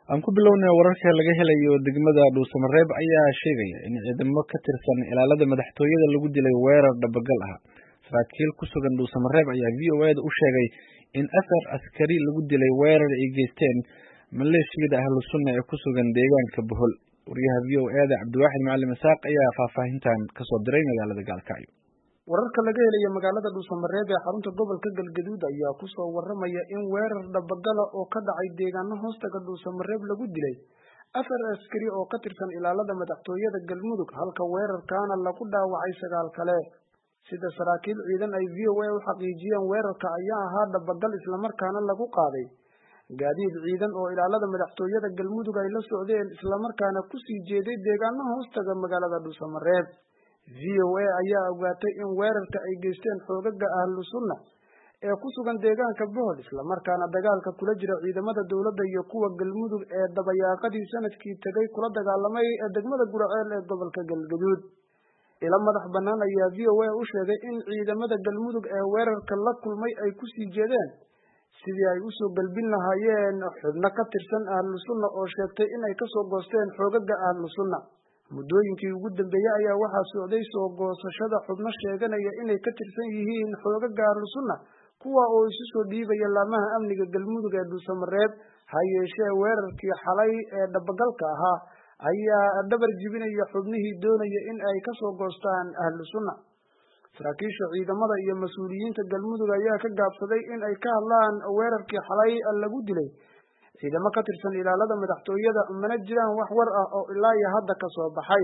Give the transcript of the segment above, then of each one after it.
Aan ku bilownay wararka laga helayo degmada Dhuusamareeb ayaa sheegaya in ciidamo ka tirsan ilaalada madaxtooyada lagu dilay weerar dhabagal ah. Saraakiil ku sugan Dhuusamareeb ayaa VOA-da u sheegay in afar askari lagu dilay weerar ay geysteen maleeshiyada Ahlus Sunna ee ku sugan deegaanka Bohol. Wariyaha VOA-da Cabdiwaaxid Macalin Isaaq ayaa faahfaahintan ka soo diray magaalada Gaalkacyo. Wararka laga helayo magaalada Dhuusamareeb ee xarunta gobolka Galgaduud ayaa ku soo waramaya in weerar dhabagal ah oo ka dhacay deegaano hoostaga Dhuusamareeb lagu dilay afar askari oo ka tirsan ilaalada madaxtooyada Galmudug halka weerarkaana lagu dhaawacay 9 kale. Sida saraakiil ciidan ay VOA u xaqiijiyeen weerarka ayaa ahaa dhabagal isla markaana lagu qaaday gaadiid ciidan oo ilaalada madaxtooyada Galmudug ay la socdeen isla markaana ku sii jeeday deegaano hoostaga magaalada Dhuusamareeb. VOA ayaa ogaatay in weerarka ay geysteen xoogaga Ahlus Sunna ee ku sugan deegaanka Bohol isla markaana dagaalka kula jira ciidamada dawladda iyo kuwa Galmudug ee dabayaaqadii sanadkii tagay kula dagaalamay degmada Guraceel ee gobolka Galgaduud. Ila madax banaan ayaa VOA u sheegay in ciidamada Galmudug ee weerarka la kulmay ay ku sii jeedeen sidii ay u soo galbin lahaayeen xubno ka tirsan Ahlus Sunna oo sheegtay in ay ka soo goosteen xoogaga Ahlus Sunna. Muddooyinkii ugu dambeeyay ayaa waxaa socday soo goosashada xubno sheeganaya inay ka tirsan yihiin xoogaga Ahlus Sunna kuwa oo isu soo dhiibaya laamaha amniga Galmudug ee Dhuusamareeb. Ha yeeshee weerarkii xalay ee dhabagalka ahaa ayaa dabar jibinaya xubnihii doonaya in ay ka soo goostaan Ahlus Sunna. Saraakiisha ciidamada iyo mas'uuliyiinta Galmudug ayaa ka gaabsaday in ay ka hadlaan weerarkii xalay lagu dilay ciidamo ka tirsan ilaalada madaxtooyada mana jiraan wax war ah oo ilaa iyo hadda ka soo baxay.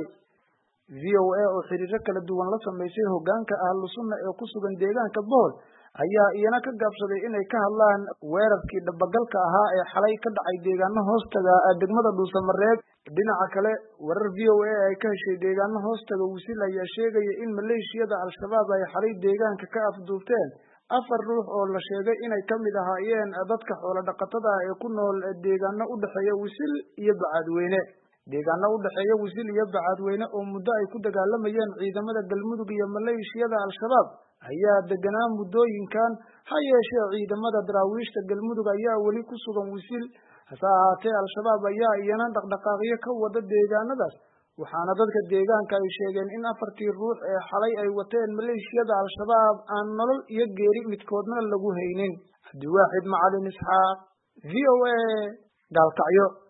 VOA oo xiriiro kala duwan la sameysay hoggaanka Ahlus Sunna ee ku sugan deegaanka Bohol ayaa iyana ka gaabsaday inay ka hadlaan weerarkii dhabagalka ahaa ee xalay ka dhacay deegaano hoostaga degmada Dhuusamareeb. Dhinaca kale warar VOA ay ka heshay deegaano hoostaga Wisil ayaa sheegaya in maleeshiyada Al-Shabaab ay xalay deegaanka ka afduubteen 4 ruux oo la sheegay inay ka mid ahaayeen dadka xoolo dhaqatada ah ee ku nool deegaano u dhaxeeya Wisil iyo Bacadweyne. Deegaano u dhaxeeya Wisil iyo Bacadweyne oo muddo ay ku dagaalamayeen ciidamada Galmudug iyo maleeshiyada Al-Shabaab ayaa deganaa muddooyinkan. Ha yeeshee ciidamada daraawiishta Galmudug ayaa weli ku sugan Wisil. Hase ahaatee Al-Shabaab ayaa iyana dhaqdhaqaaqyo ka wada deegaanadaas waxaana dadka deegaanka ay sheegeen in 4tii ruux ee xalay ay wateen maleeshiyada Al-Shabaab aan nolol iyo geeri midkoodna lagu haynin. Cabdiwaaxid Macalin Isaaq, VOA, Gaalkacyo.